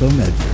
Info Medford.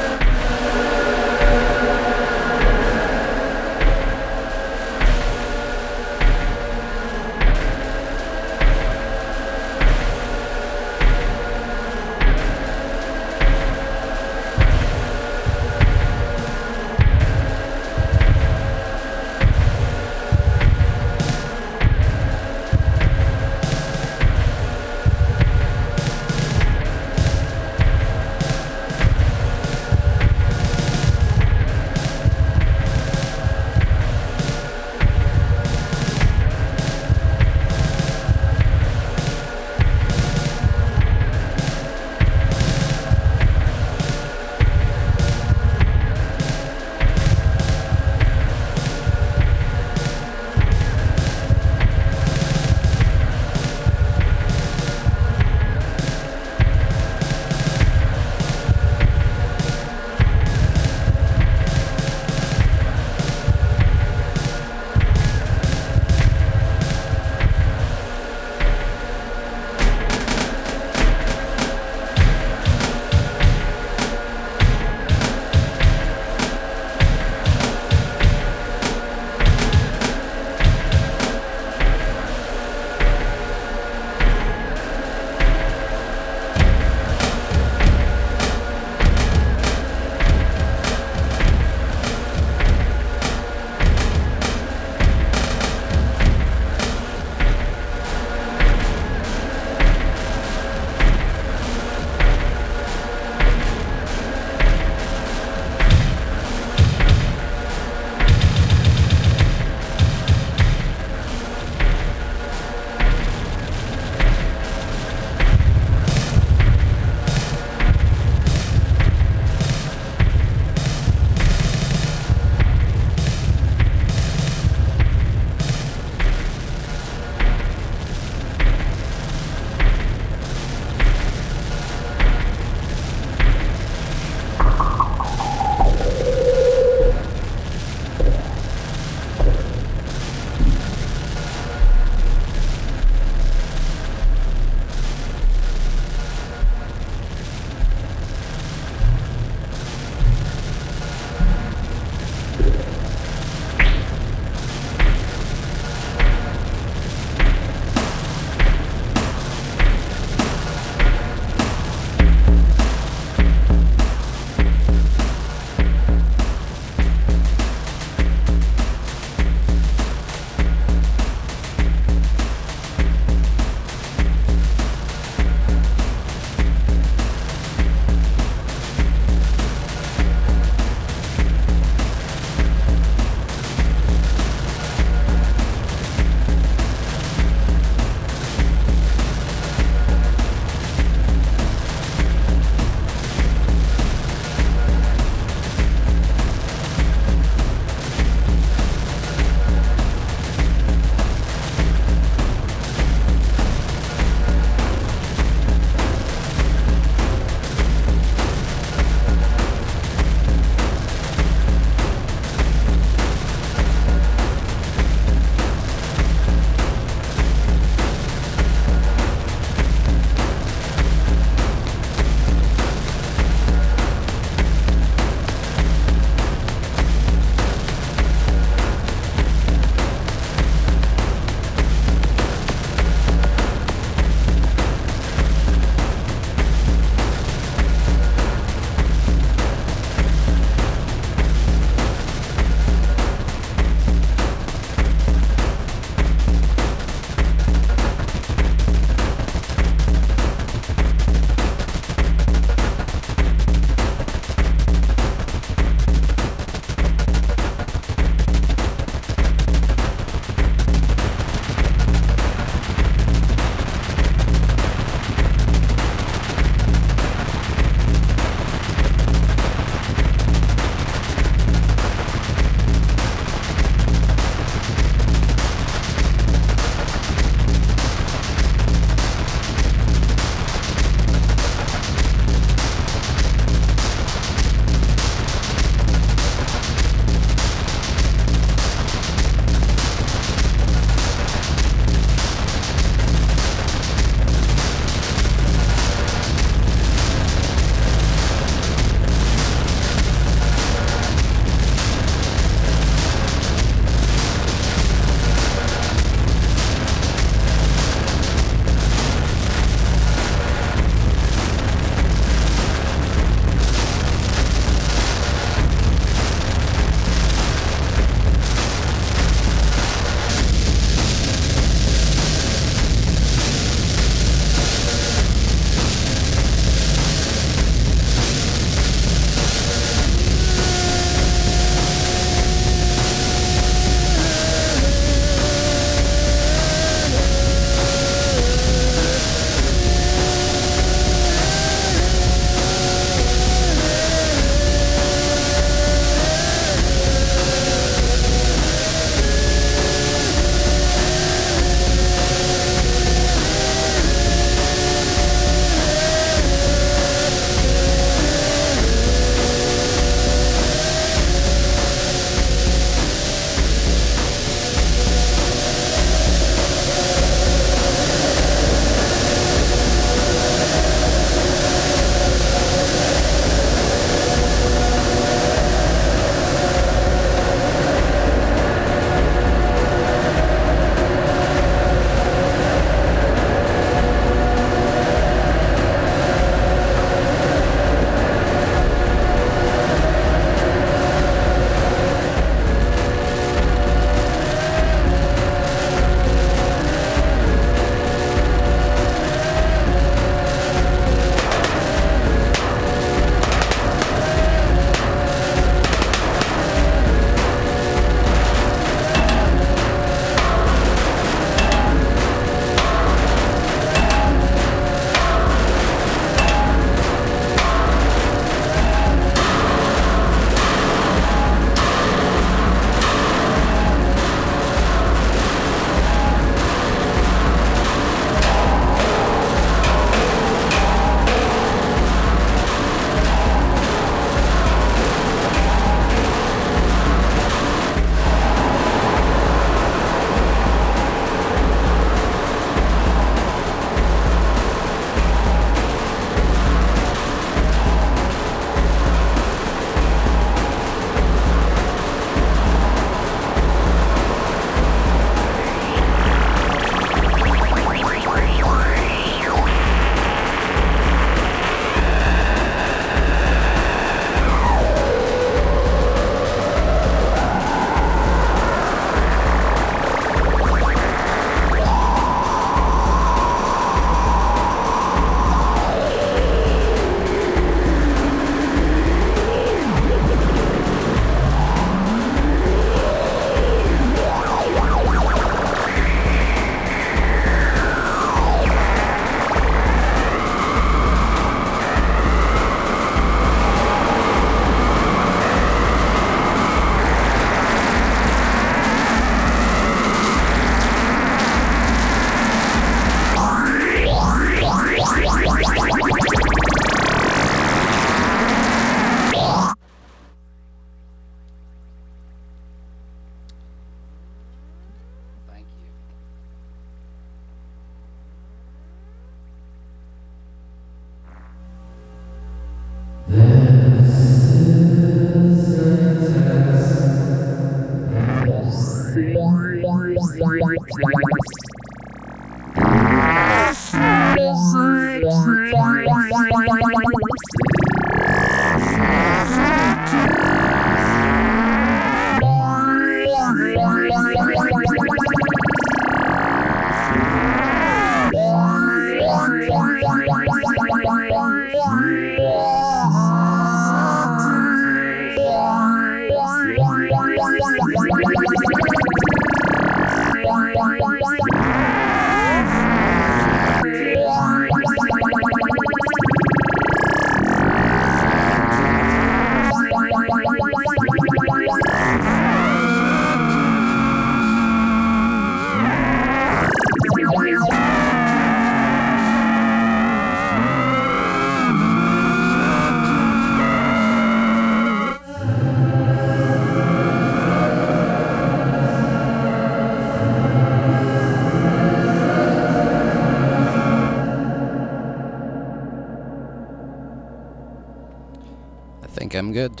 I'm good.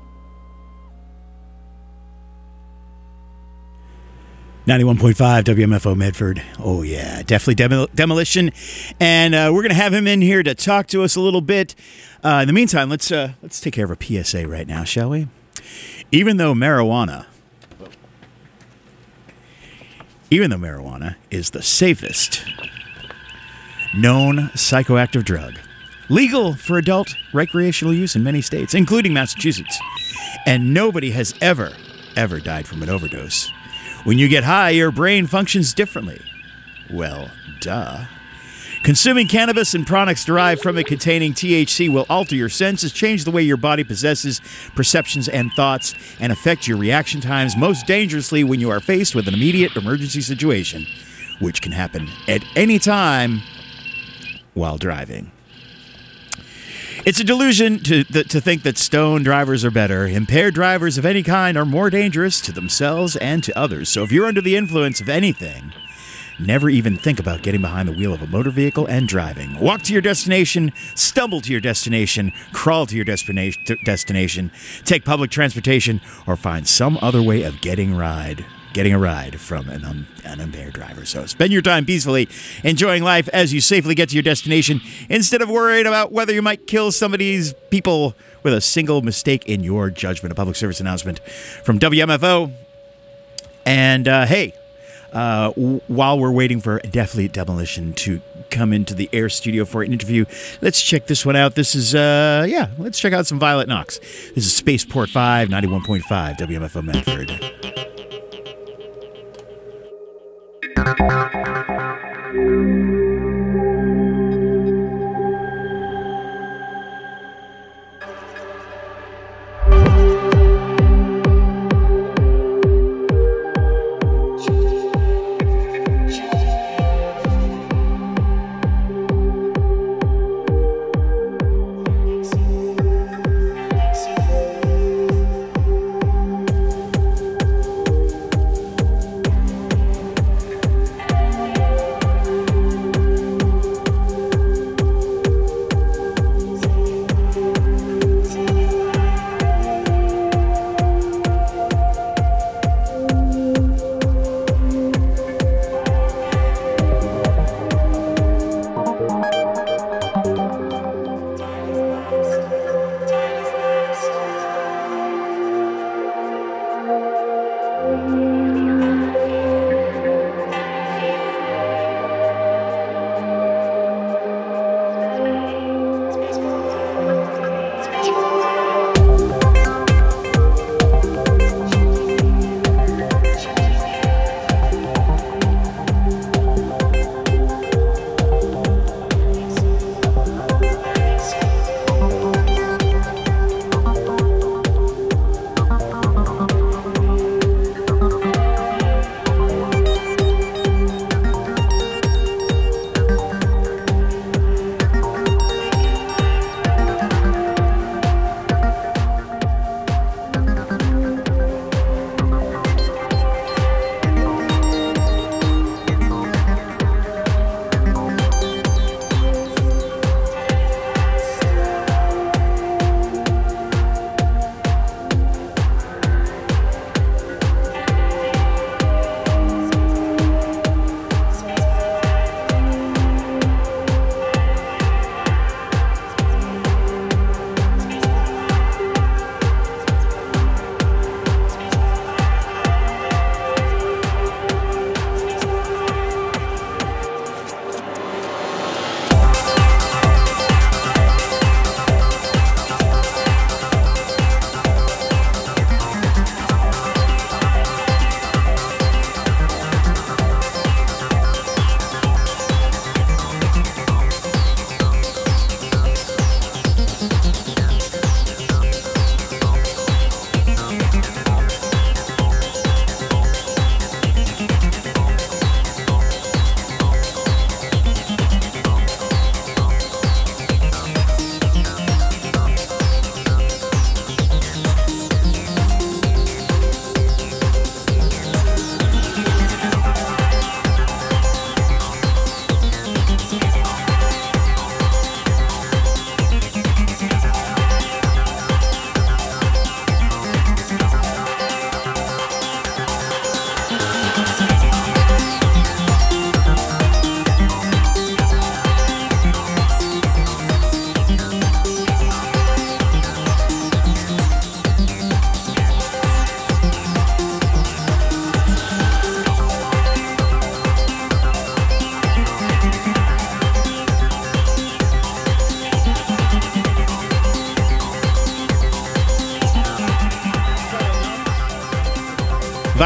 .5 WMFO Medford. Oh yeah, definitely Demolition, and we're gonna have him in here to talk to us a little bit. In the meantime, let's take care of a PSA right now, shall we? Even though marijuana is the safest known psychoactive drug, legal for adult recreational use in many states, including Massachusetts. And nobody has ever died from an overdose. When you get high, your brain functions differently. Well, duh. Consuming cannabis and products derived from it containing THC will alter your senses, change the way your body possesses perceptions and thoughts, and affect your reaction times most dangerously when you are faced with an immediate emergency situation, which can happen at any time while driving. It's a delusion to think that stoned drivers are better. Impaired drivers of any kind are more dangerous to themselves and to others. So if you're under the influence of anything, never even think about getting behind the wheel of a motor vehicle and driving. Walk to your destination, stumble to your destination, crawl to your destination, take public transportation, or find some other way of getting a ride from an unimpaired driver. So spend your time peacefully enjoying life as you safely get to your destination instead of worrying about whether you might kill somebody's people with a single mistake in your judgment. A public service announcement from WMFO. And hey, while we're waiting for Definitely Demolition to come into the air studio for an interview, let's check this one out. This is, let's check out some Violet Knox. This is Spaceport 5, 91.5 WMFO Medford.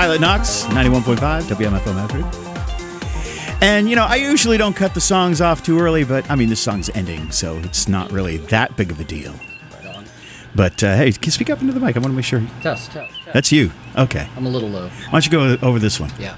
Violet Knox, 91.5 WMFO Maverick. And, you know, I usually don't cut the songs off too early, but, I mean, this song's ending, so it's not really that big of a deal. Right on. But, hey, can you speak up into the mic? I want to make sure. Test. That's you. Okay. I'm a little low. Why don't you go over this one? Yeah.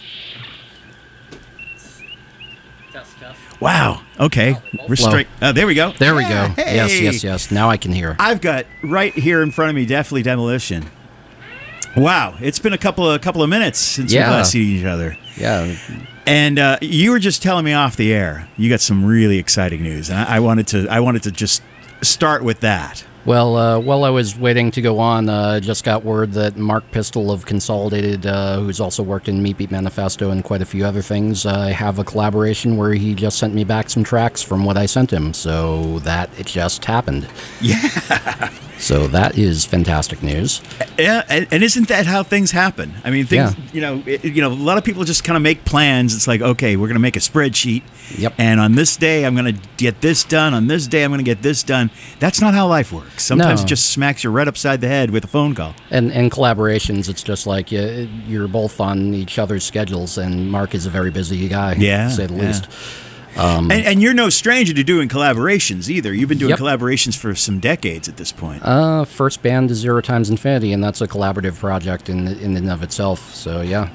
Test. Wow. Okay. Restrict. There we go. There we go. Hey. Yes. Now I can hear. I've got right here in front of me Deathly Demolition. Wow. It's been a couple of minutes since we last seen each other. Yeah. And you were just telling me off the air, you got some really exciting news, and I wanted to just start with that. Well, while I was waiting to go on, just got word that Mark Pistol of Consolidated, who's also worked in Meat Beat Manifesto and quite a few other things, have a collaboration where he just sent me back some tracks from what I sent him. So it just happened. Yeah. So that is fantastic news. Yeah, and isn't that how things happen? I mean, things. Yeah. A lot of people just kind of make plans. It's like, okay, we're going to make a spreadsheet. Yep. And on this day, I'm going to get this done. On this day, I'm going to get this done. That's not how life works. Sometimes No. it just smacks you right upside the head with a phone call. And collaborations, it's just like you're both on each other's schedules, and Mark is a very busy guy, to say the least. And you're no stranger to doing collaborations either. You've been doing collaborations for some decades at this point. First band is Zero Times Infinity, and that's a collaborative project in and of itself. So yeah,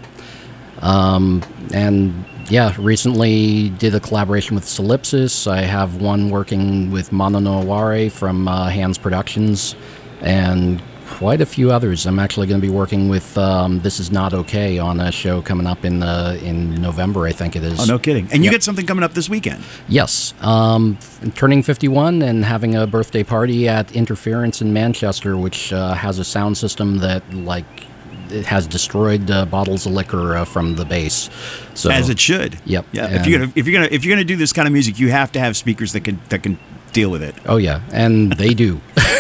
recently did a collaboration with Solipsis. I have one working with Mono Noire from Hands Productions, and quite a few others. I'm actually going to be working with This Is Not Okay on a show coming up in November, I think it is. Oh, no kidding. And you get something coming up this weekend. Yes. Turning 51 and having a birthday party at Interference in Manchester, which has a sound system that, it has destroyed bottles of liquor from the bass. So, as it should. Yep. Yeah. If you're gonna do this kind of music, you have to have speakers that can deal with it. Oh yeah, and they do.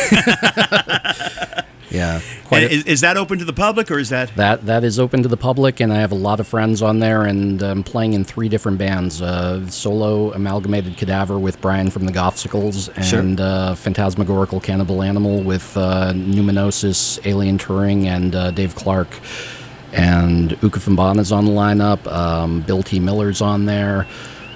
Yeah. Is that open to the public, or is that? That is open to the public, and I have a lot of friends on there, and I'm playing in 3 different bands. Solo Amalgamated Cadaver with Brian from the Gothsicles, and Phantasmagorical Cannibal Animal with Numenosis, Alien Turing, and Dave Clark. And Uka Fambana's on the lineup. Bill T. Miller's on there.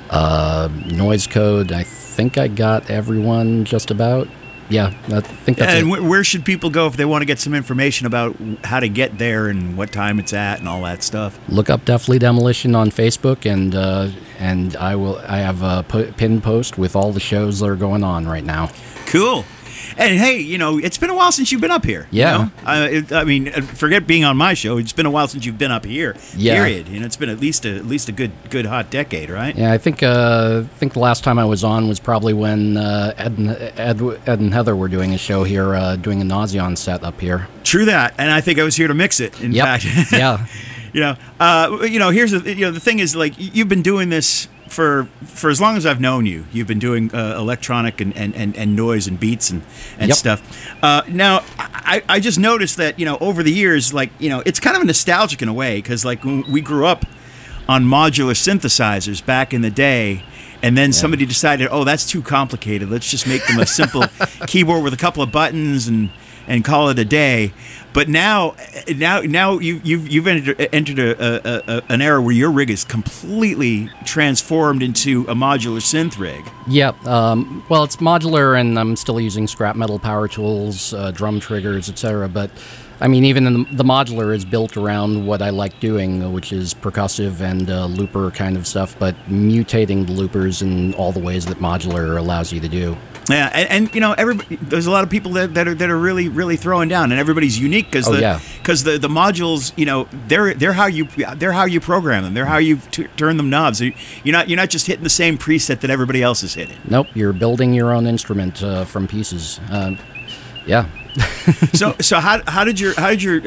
Noise Code. I think I got everyone just about. Yeah, I think that's it. And where should people go if they want to get some information about how to get there and what time it's at and all that stuff? Look up Deathly Demolition on Facebook, and I have a pinned post with all the shows that are going on right now. Cool. And hey, it's been a while since you've been up here. Yeah. I mean, forget being on my show. It's been a while since you've been up here. Yeah. Period. It's been at least a good hot decade, right? Yeah, I think the last time I was on was probably when Ed and Heather were doing a show here, doing a Nauseon set up here. True that, and I think I was here to mix it. In fact, yeah. Here's the thing is, like, you've been doing this for as long as I've known you. You've been doing electronic and noise and beats and stuff. Now, I just noticed that, over the years, it's kind of nostalgic in a way, because, we grew up on modular synthesizers back in the day, and then somebody decided, oh, that's too complicated. Let's just make them a simple keyboard with a couple of buttons and call it a day. But now you've entered an era where your rig is completely transformed into a modular synth rig. Yeah. Well, it's modular, and I'm still using scrap metal power tools, drum triggers, etc. But I mean, even the modular is built around what I like doing, which is percussive and looper kind of stuff, but mutating the loopers in all the ways that modular allows you to do. Yeah, and everybody, there's a lot of people that are really, really throwing down, and everybody's unique because the modules, they're how you program them, they're how you turn them knobs. You're not just hitting the same preset that everybody else is hitting. Nope, you're building your own instrument from pieces. Yeah. So how did your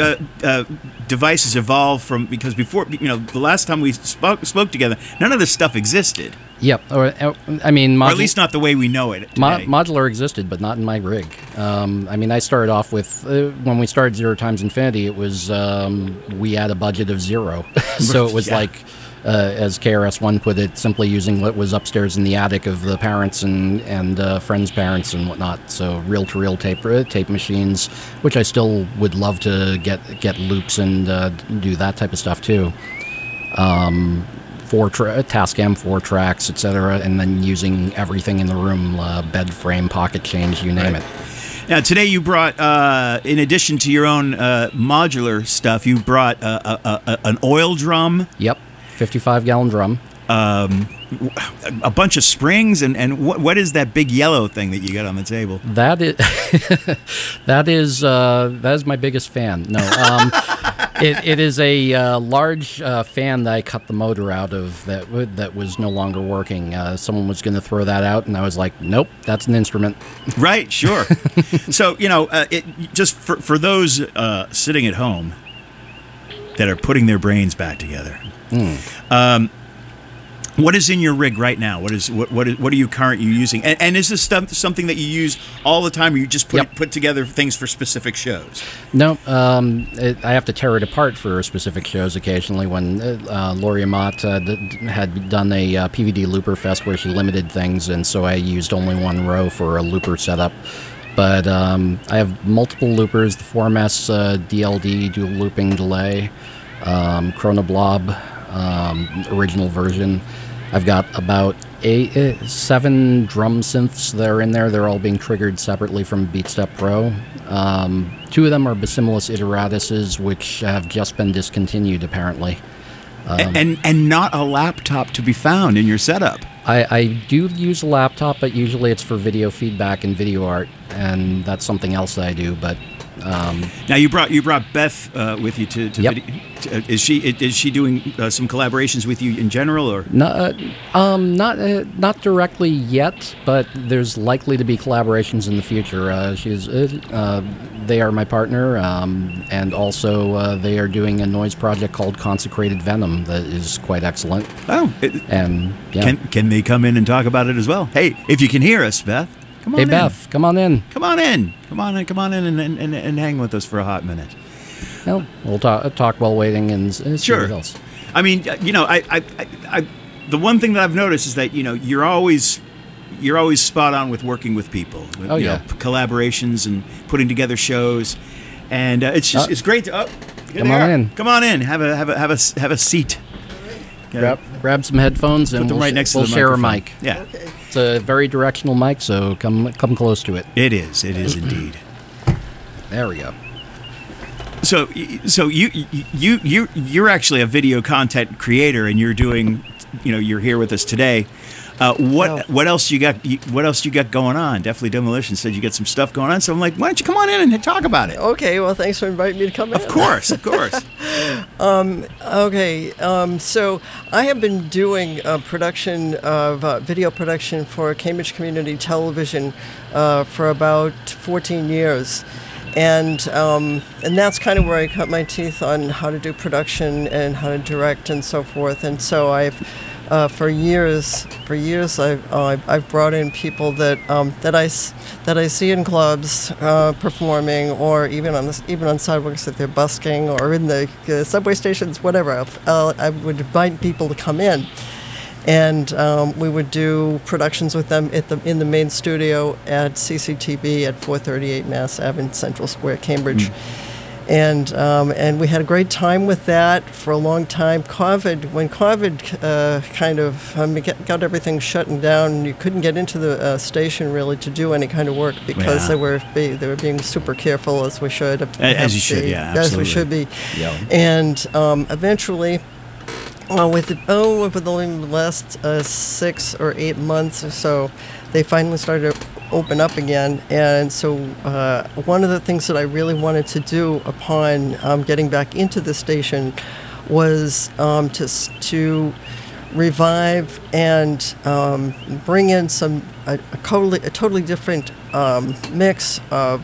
devices evolve from, because before, the last time we spoke together, none of this stuff existed. Yep. Or at least not the way we know it today. Modular existed, but not in my rig. I started off with, when we started Zero Times Infinity, it was, we had a budget of 0. So it was like, as KRS-One put it, simply using what was upstairs in the attic of the parents and friends' parents and whatnot. So reel-to-reel tape machines, which I still would love to get loops and do that type of stuff too. Tascam 4 tracks, etc., and then using everything in the room, bed frame, pocket change, you name it. Now, today you brought, in addition to your own modular stuff, you brought an oil drum. Yep, 55-gallon drum. A bunch of springs, and what is that big yellow thing that you got on the table? That is that is my biggest fan. No, it is a large fan that I cut the motor out of that was no longer working. Someone was going to throw that out, and I was like, nope, that's an instrument. Right, sure. So just for those sitting at home that are putting their brains back together. What is in your rig right now? What are you currently using? And is this stuff something that you use all the time, or you just put together things for specific shows? No, I have to tear it apart for specific shows occasionally. When Laurie Amat had done a PVD Looper Fest where she limited things, and so I used only one row for a looper setup. But I have multiple loopers, the 4MS DLD, dual looping delay, Chronoblob, original version. I've got about 7 drum synths that are in there. They're all being triggered separately from BeatStep Pro. 2 of them are Basimilus Iteratus, which have just been discontinued, apparently. And not a laptop to be found in your setup. I do use a laptop, but usually it's for video feedback and video art, and that's something else that I do. But now you brought Beth with you to yep. video. Is she doing some collaborations with you in general, or not directly yet, but there's likely to be collaborations in the future. They are my partner, and also they are doing a noise project called Consecrated Venom that is quite excellent. Oh, and yeah. Can they come in and talk about it as well? Hey, if you can hear us, Beth. Come on hey, in. Beth, come on in. Come on in. Come on in and hang with us for a hot minute. Well, we'll talk while waiting and see sure. what else. I mean, I the one thing that I've noticed is that you're always spot on with working with people. With, collaborations and putting together shows, and it's great to come on in. Come on in. Have a seat. Grab some headphones and we'll share a mic. Yeah. Okay. It's a very directional mic, so come close to it. It is indeed. There we go. So you're actually a video content creator, and you're doing, you're here with us today. What else you got? What else you got going on? Definitely Demolition said you got some stuff going on. So I'm like, why don't you come on in and talk about it? Okay. Well, thanks for inviting me to come in. Of course. Okay. So I have been doing production of video production for Cambridge Community Television for about 14 years. And that's kind of where I cut my teeth on how to do production and how to direct and so forth. And so I've for years I've brought in people that I see in clubs performing, or even on sidewalks that they're busking, or in the subway stations, whatever. I would invite people to come in. And we would do productions with them in the main studio at CCTV at 438 Mass Ave in Central Square, Cambridge. And we had a great time with that for a long time. When COVID kind of got everything shutting down, you couldn't get into the station really to do any kind of work because they were being super careful, as we should. As you should, yeah, absolutely. As we should be. Yeah. And eventually, within the last 6 or 8 months or so, they finally started to open up again. And so one of the things that I really wanted to do upon getting back into the station was to revive and bring in a totally different mix of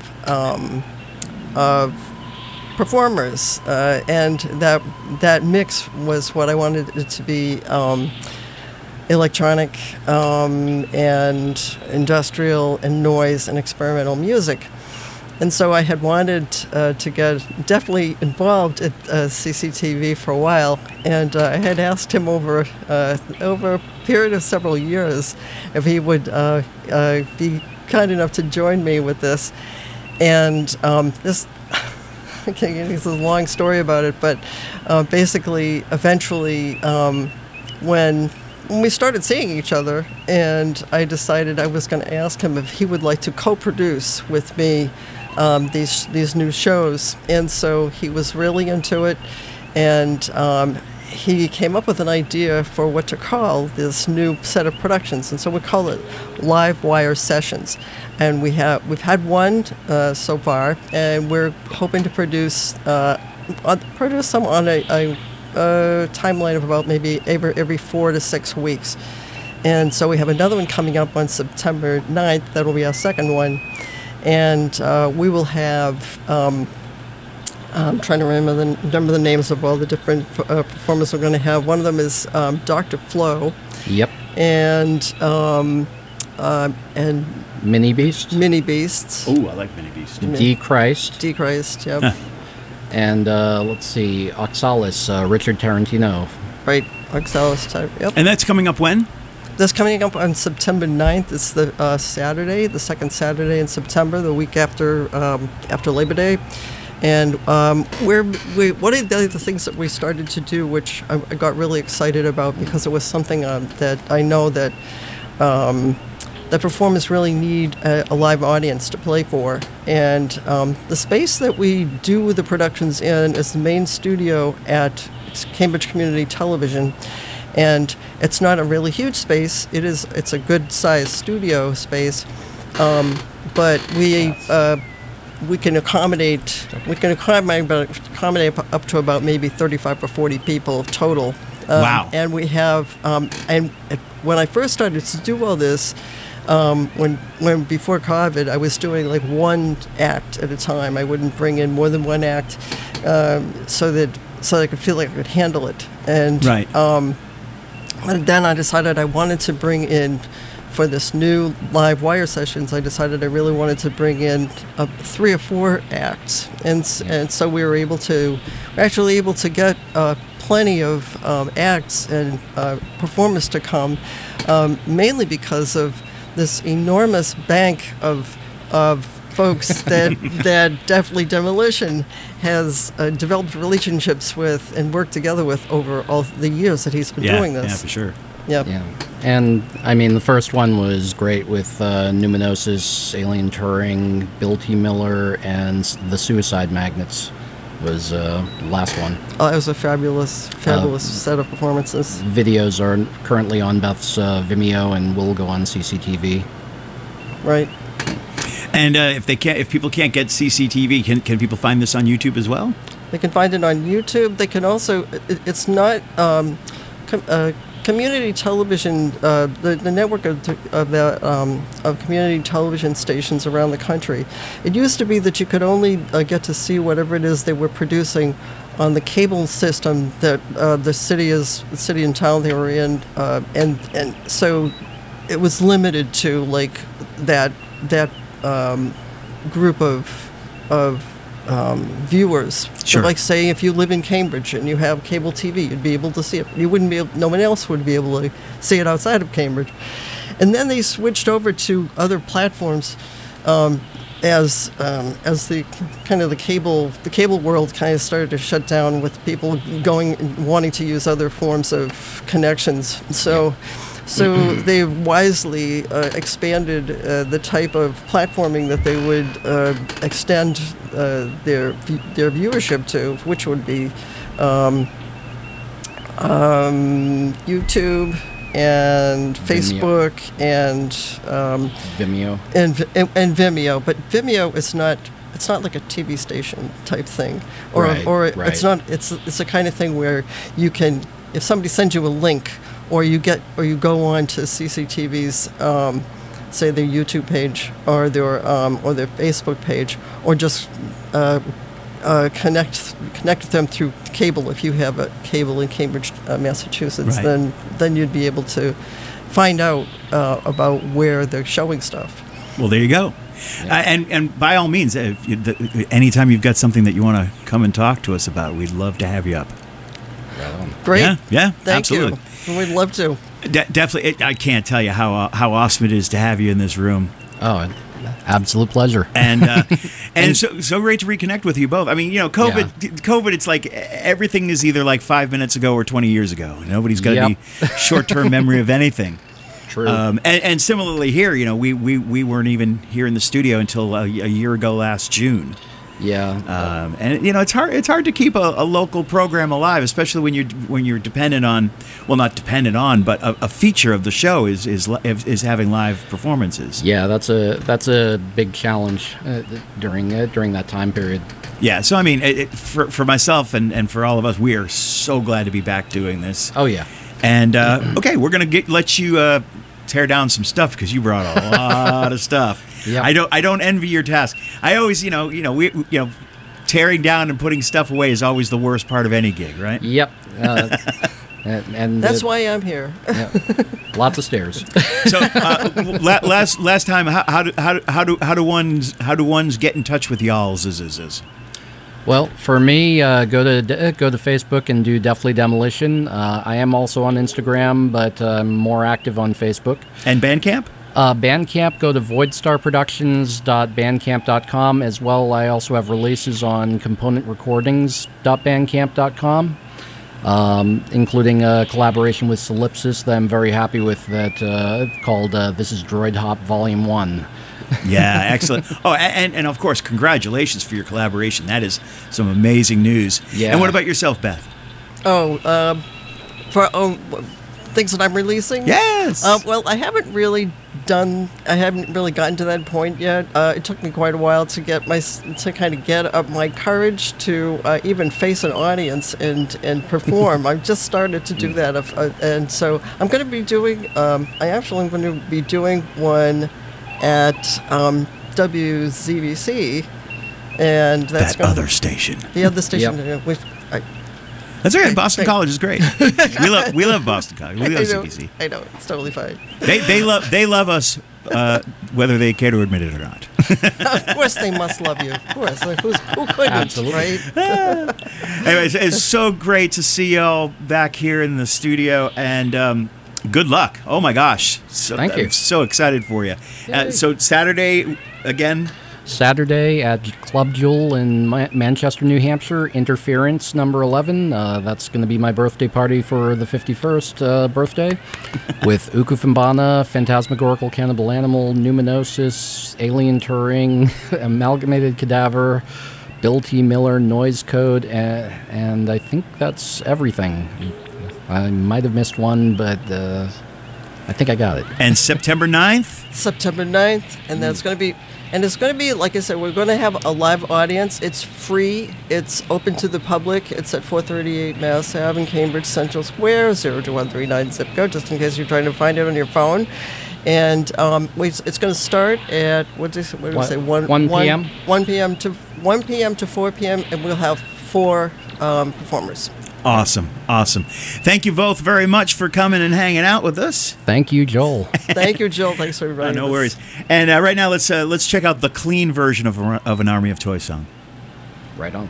performers, and that mix was what I wanted it to be: electronic and industrial and noise and experimental music. And so I had wanted to get definitely involved at CCTV for a while, and I had asked him over a period of several years if he would be kind enough to join me with this. And this, it's a long story about it, but basically, eventually, when we started seeing each other, and I decided I was going to ask him if he would like to co-produce with me these new shows. And so he was really into it, and he came up with an idea for what to call this new set of productions, and so we call it Live Wire Sessions. And we've had one so far, and we're hoping to produce some on a timeline of about maybe every 4 to 6 weeks. And so we have another one coming up on September 9th. That'll be our second one. And we will have, I'm trying to remember the names of all the different performers we're going to have. One of them is Dr. Flo. Yep. And Mini Beast. Mini Beasts. Oh, I like Mini Beast. D. Christ. D. Christ, yep. And let's see, Oxalis, Richard Tarantino. Right, Oxalis type, yep. And that's coming up when? That's coming up on September 9th. It's the Saturday, the second Saturday in September, the week after Labor Day. And one of the things that we started to do, which I got really excited about because it was something that I know that that performers really need a live audience to play for. And the space that we do the productions in is the main studio at Cambridge Community Television. And it's not a really huge space. It's a good-sized studio space, but we can accommodate up to about maybe 35 or 40 people total. Wow! And we have and when I first started to do all this, when before COVID, I was doing like one act at a time. I wouldn't bring in more than one act, so I could feel like I could handle it. And right. And then I decided I wanted to bring in, for this new live wire sessions, I decided I really wanted to bring in 3 or 4 acts. And so we were actually able to get plenty of acts and performers to come, mainly because of this enormous bank of folks that definitely Demolition has developed relationships with and worked together with over all the years that he's been doing this. Yeah, for sure. Yep. Yeah. And, I mean, the first one was great with Pneumanosis, Alien Turing, Bill T. Miller, and the Suicide Magnets was the last one. Oh, it was a fabulous set of performances. Videos are currently on Beth's Vimeo and will go on CCTV. Right. And if people can't get CCTV, can people find this on YouTube as well? They can find it on YouTube. They can also. It's not community television. The network of community television stations around the country. It used to be that you could only get to see whatever it is they were producing on the cable system that the city and town they were in, and so it was limited to like that group of viewers. Sure. So like, say, if you live in Cambridge and you have cable TV, you'd be able to see it. You wouldn't be. No one else would be able to see it outside of Cambridge. And then they switched over to other platforms as the cable world kind of started to shut down, with people wanting to use other forms of connections. So they've wisely expanded the type of platforming that they would extend their viewership to, which would be YouTube and Facebook and Vimeo. And Vimeo. But Vimeo is not. It's not like a TV station type thing, or right. It's not. It's the kind of thing where you can, if somebody sends you a link, or you go on to CCTV's, say their YouTube page or their Facebook page, or just connect them through cable. If you have a cable in Cambridge, Massachusetts, right, then you'd be able to find out about where they're showing stuff. Well, there you go. And by all means, anytime you've got something that you want to come and talk to us about, we'd love to have you up. Great. Yeah, Thank absolutely. you. We'd love to. Definitely. I can't tell you how awesome it is to have you in this room. Oh, absolute pleasure. And so great to reconnect with you both. I mean, COVID, it's like everything is either like 5 minutes ago or 20 years ago. Nobody's got any short-term memory of anything. True. And similarly here, we weren't even here in the studio until a year ago last June. Yeah. And it's hard to keep a local program alive, especially when you're dependent on, well, not dependent on, but a feature of the show is having live performances. Yeah, that's a big challenge during that time period. Yeah, so I mean, for myself and for all of us, we are so glad to be back doing this. Oh yeah. And okay, we're gonna let you tear down some stuff because you brought a lot of stuff. Yep. I don't envy your task. I always, tearing down and putting stuff away is always the worst part of any gig, right? Yep. And that's why I'm here. Yeah. Lots of stairs. So last time, how do ones get in touch with y'all's? Well, for me, go to Facebook and do Deftly Demolition. I am also on Instagram, but I'm more active on Facebook. And Bandcamp? Bandcamp, go to voidstarproductions.bandcamp.com. As well, I also have releases on componentrecordings.bandcamp.com, including a collaboration with Solipsis that I'm very happy with, that called This is Droid Hop Volume 1. Yeah, excellent. Oh, and of course, congratulations for your collaboration. That is some amazing news. Yeah. And what about yourself, Beth? For things that I'm releasing? Yes. Well, I haven't really gotten to that point yet. It took me quite a while to get up my courage to even face an audience and perform. I've just started to do that, and so I'm going to be doing. I actually am going to be doing one at WZVC, and that's that other station. The other station. Yep. That's okay. Boston College is great. We love Boston College. We love CPC. I know, it's totally fine. They love us, whether they care to admit it or not. Of course, they must love you. Of course, who couldn't? Absolutely. Right? Anyways, it's so great to see y'all back here in the studio, and good luck. Oh my gosh! Thank you. I'm so excited for you. So Saturday again. Saturday at Club Jewel in Manchester, New Hampshire, Interference number 11. That's going to be my birthday party for the 51st birthday with Ukufumbana, Phantasmagorical Cannibal Animal, Numenosis, Alien Turing, Amalgamated Cadaver, Bill T. Miller, Noise Code, and I think that's everything. I might have missed one, but I think I got it. And September 9th? September 9th, and that's going to be... And it's going to be, like I said, we're going to have a live audience. It's free. It's open to the public. It's at 438 Mass Ave in Cambridge Central Square, 02139 zip code, just in case you're trying to find it on your phone. And it's going to start at, what did we say? 1 p.m.? 1 p.m. to 4 p.m., and we'll have 4 performers. Awesome. Thank you both very much for coming and hanging out with us. Thank you, Joel. Thank you, Joel. Thanks for inviting us. No worries. And right now, let's check out the clean version of an Army of Toys song. Right on.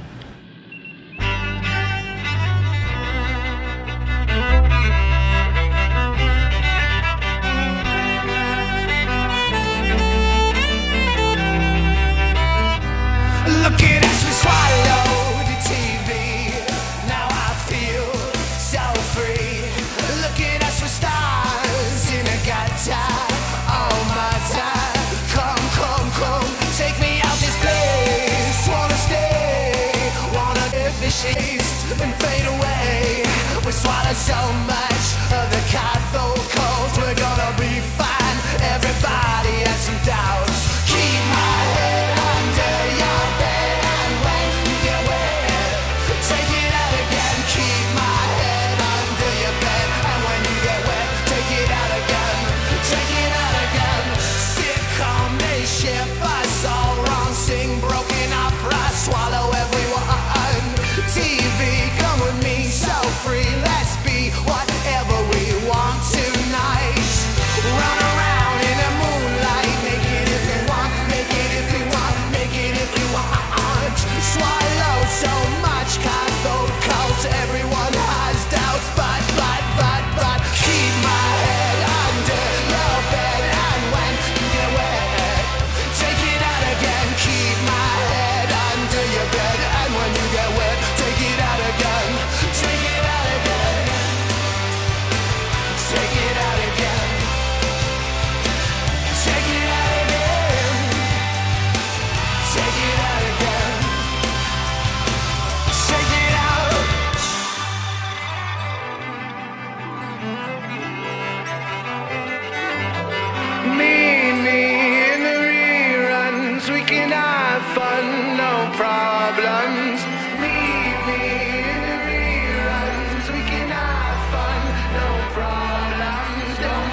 Look at us, we swallowed the TV. Now I feel so free. Look at us, we're stars in a gutter. All my time. Come, take me out this place. Wanna stay, wanna get the chased and fade away. We swallowed so much of the carthocold. We're gonna be fine. Everybody has some doubts. Keep my head under your bed, and when you get wet, take it out again. Keep my head under your bed, and when you get wet, take it out again. Take it out again. Sitcom nation, us all wrong. Sing broken opera, swallow everyone. TV, come with me, so free. Let's be whatever we want to.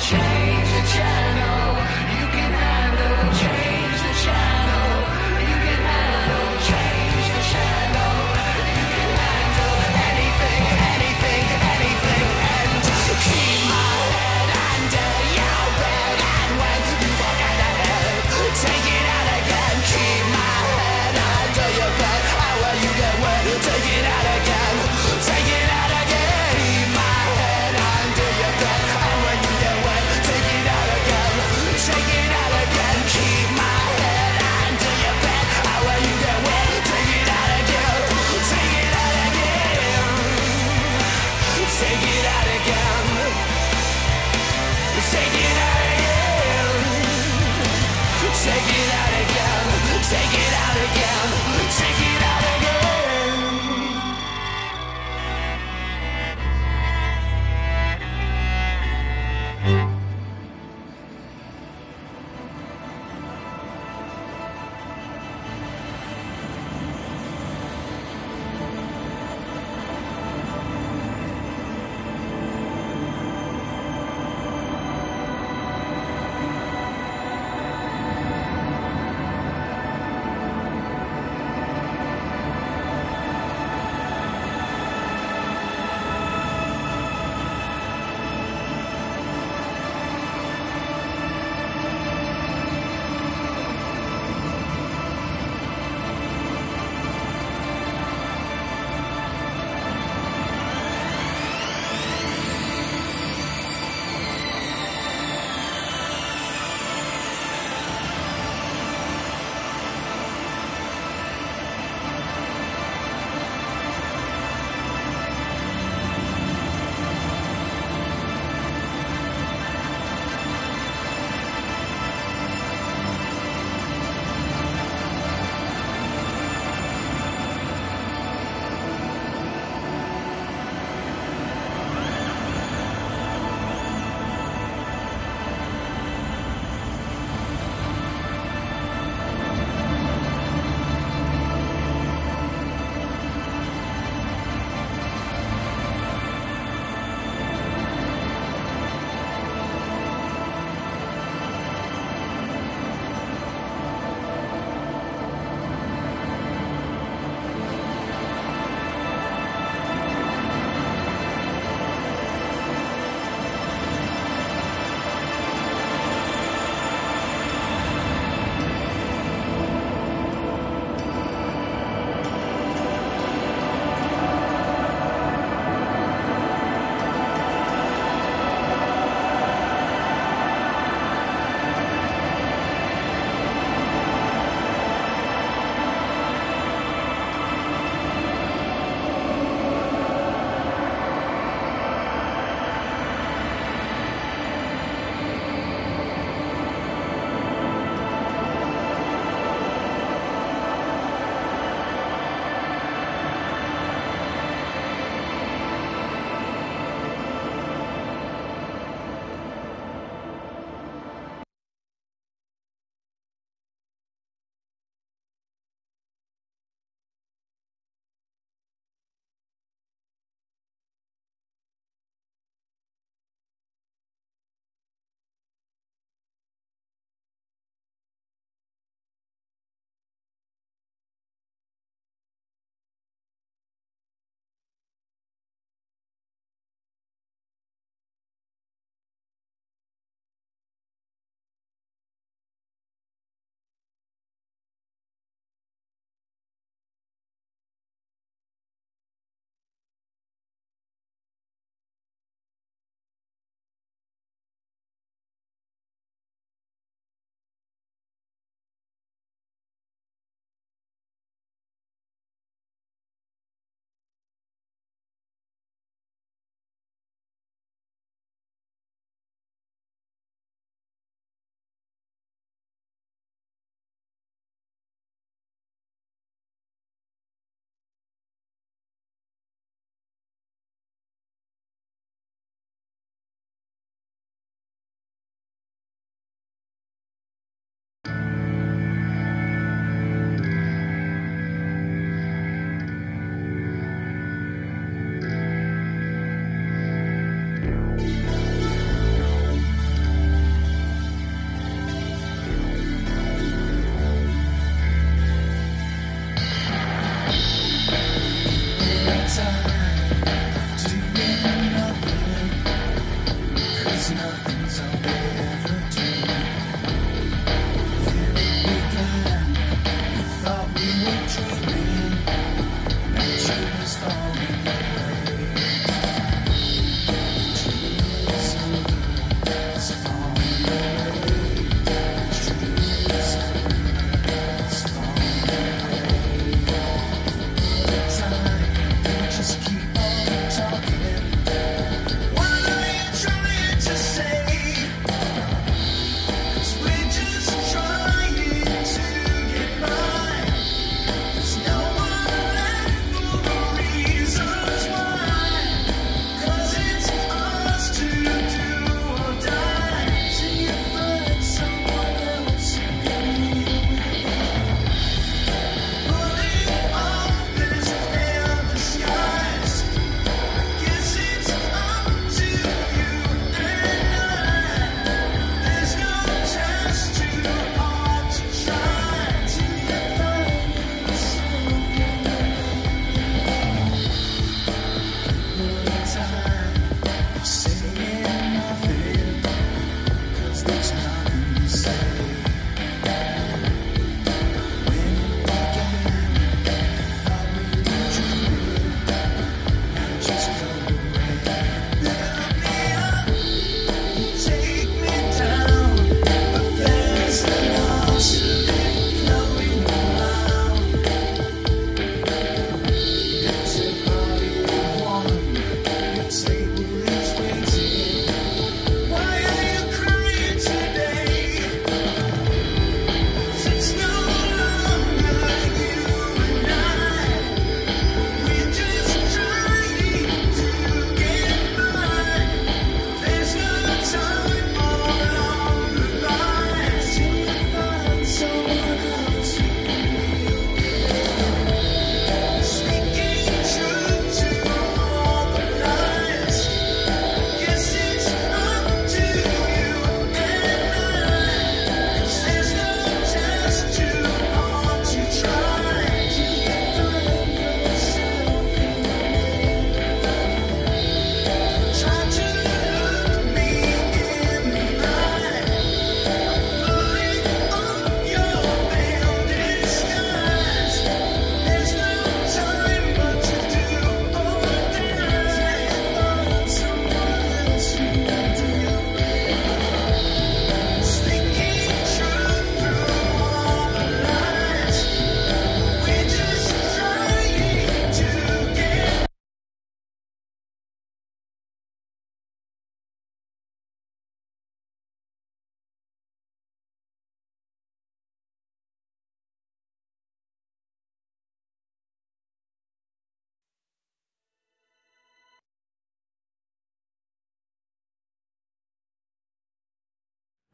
change the channel. You can handle, change the channel. You can handle, change the channel. You can handle anything, anything, anything, and keep my head under your bed. And when you walk out of bed, take it out again. Keep my head under your bed. And when you get wet, take it out again. Take it out again. Keep my head under your bed. And when you get wet,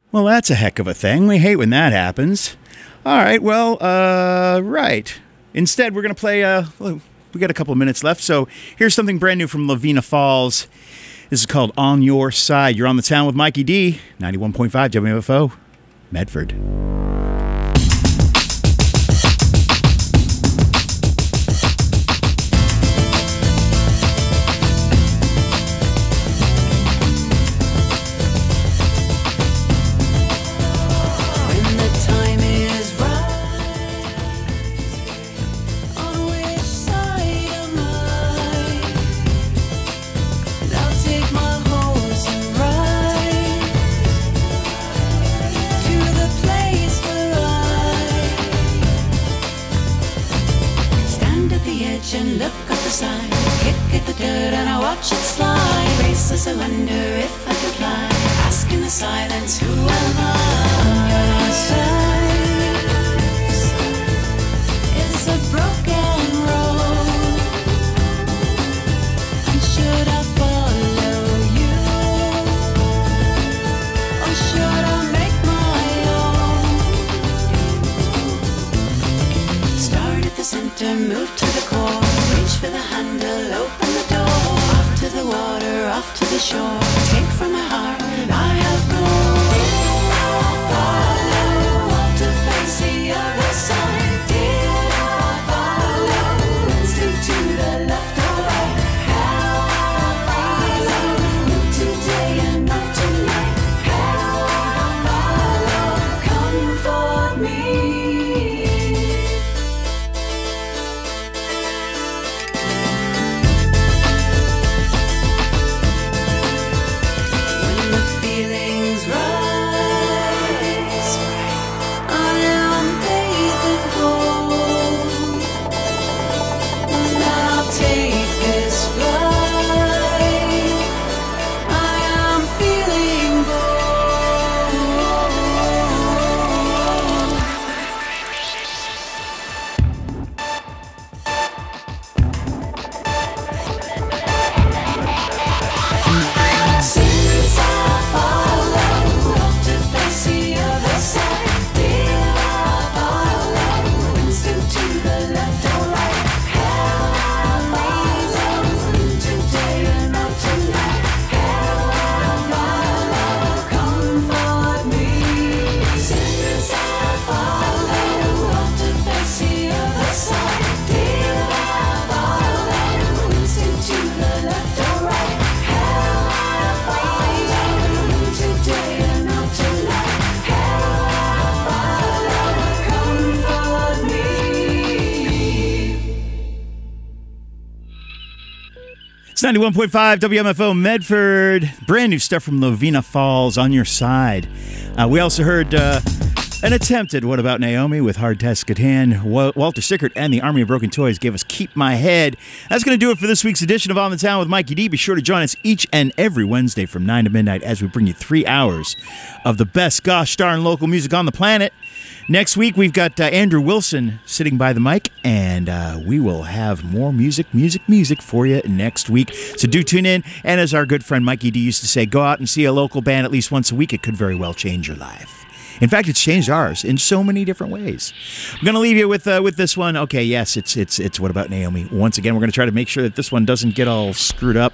Well, that's a heck of a thing. We hate when that happens. All right, well, right. Instead, we're going to play, we got a couple of minutes left, so here's something brand new from Lavina Falls. This is called On Your Side. You're on the town with Mikey D, 91.5 WMFO, Medford. It's 91.5 WMFO Medford. Brand new stuff from Lavina Falls, On Your Side. We also heard an attempt at What About Naomi with Hard Task at Hand. Walter Sickert and the Army of Broken Toys gave us Keep My Head. That's going to do it for this week's edition of On the Town with Mikey D. Be sure to join us each and every Wednesday from 9 to midnight as we bring you 3 hours of the best gosh darn local music on the planet. Next week, we've got Andrew Wilson sitting by the mic, and we will have more music for you next week. So do tune in. And as our good friend Mikey D used to say, go out and see a local band at least once a week. It could very well change your life. In fact, it's changed ours in so many different ways. I'm going to leave you with this one. Okay, yes, it's What About Naomi. Once again, we're going to try to make sure that this one doesn't get all screwed up.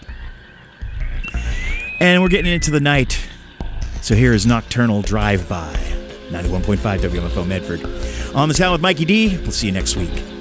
And we're getting into the night. So here is Nocturnal Drive-By. 91.5 WMFO Medford. On the Town with Mikey D. We'll see you next week.